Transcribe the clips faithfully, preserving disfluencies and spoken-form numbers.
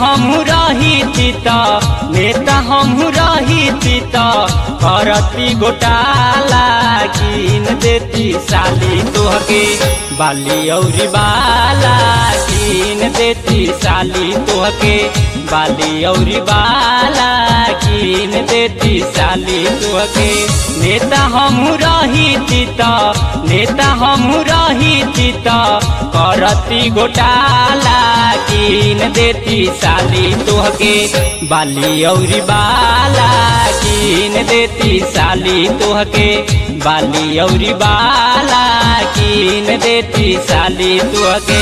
हमहु रही त नेता हमहु रही त करती घोटाला कीन देती साली तोहके बाली औरी बाला कीन देती साली तोहके बाली औरी बाला कीन देती साली तोहके नेता हमहु रही त नेता हमहु रही त करती घोटाला कीन देती साली तोहके बाली औरी बाला कीन देती साली तोहके बाली औरी बाला कीन देती साली तोहके।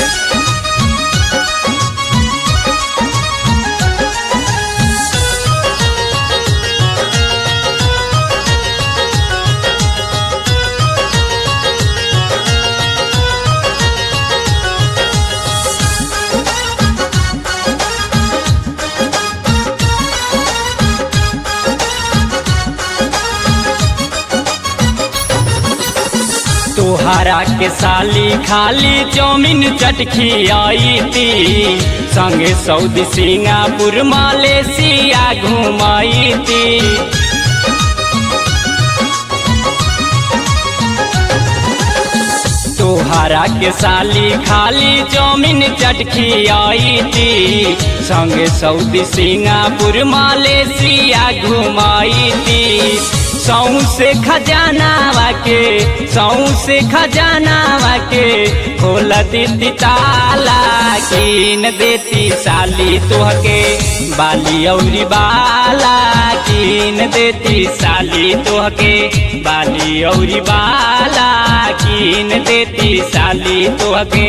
तोहरा के साली खाली चौमिन चटखी आई थी संगे सऊदी सिंगापुर मलेशिया घुमाई थी। तोहरा के साली खाली चौमिन चटखी आई थी संगे सऊदी सिंगापुर मलेशिया घुमाई थी। सौ से खजानावा के सौ से खजानावा के खोल देती ताला कीन देती साली तोहके बाली औरी बाला कीन देती साली तोहके बाली औरी बाला कीन देती साली तोहके।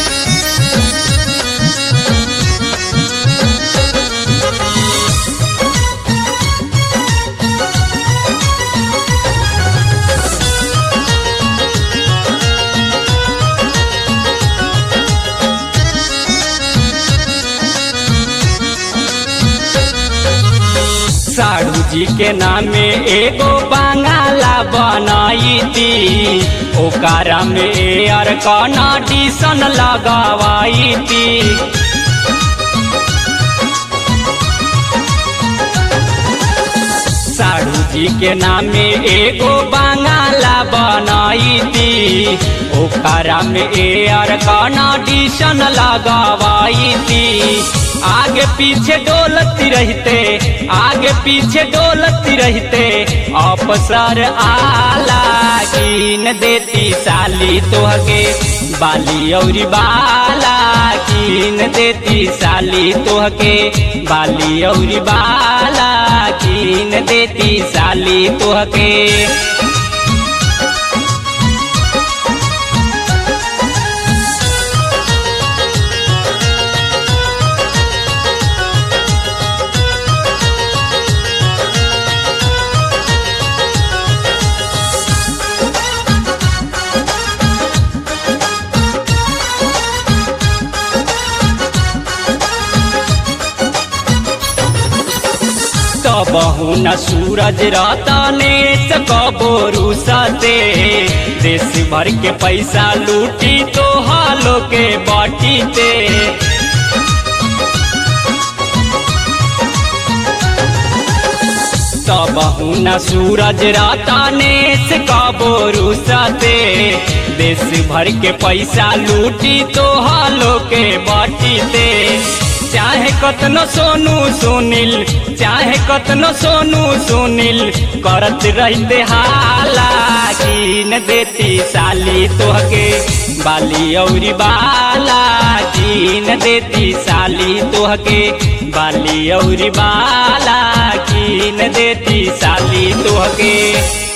साड़ू जी के नामे एगो बंगाला बनाई थी ओकरा में एयर कंडीशन लगावाई थी। साड़ू जी के नामे एगो बंगाला बनाई थी ओकरा में एयर कंडीशन लगावाई थी। आगे पीछे डोलती रहते आगे पीछे डोलती रहते अफसर आला कीन देती साली तोहके बाली औरी बाला कीन देती साली तोहके बाली औरी बाला कीन देती साली तोहके। बहु न सूरज रतने कबोरू सते देश भर के पैसा लूटी तो हालो के बाटीते। बहु न सूरज रतने कबोरू सते देश भर के पैसा लूटी तो हालो के बाटीते। चाहे कतनो सोनू सुनील चाहे कतनो सोनू सुनील करत रहते हाला कीन देती साली तोहके बाली औरी बाला कीन देती साली तोहके बाली औरी बाला कीन देती साली तोहके।